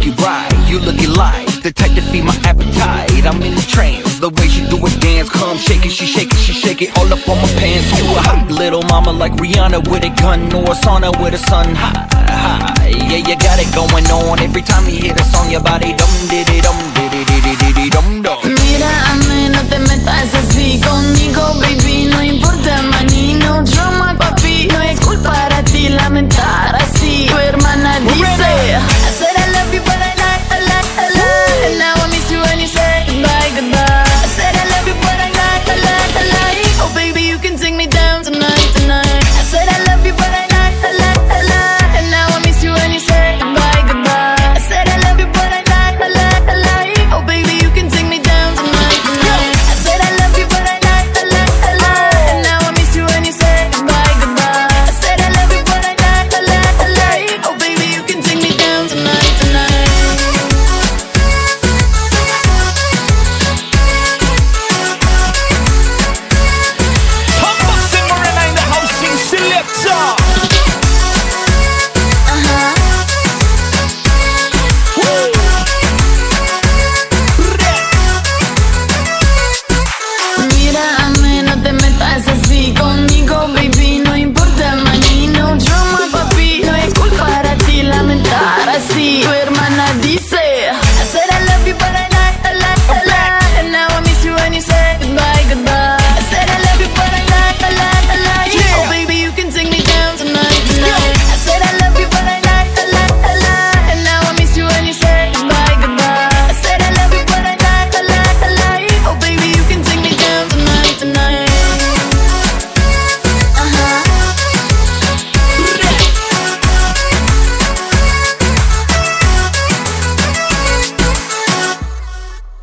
looking right, you looking like the type to feed my appetite. I'm in the trance, the way she do it dance. Come shake it, she shake it all up on my pants. You a hot little mama like Rihanna with a gun, or a sauna with a sun. High, yeah, you got it going on. Every time you hear the song, your body dum diddy dum diddy diddy diddy dum dum. Mírame, no te metas así conmigo, baby.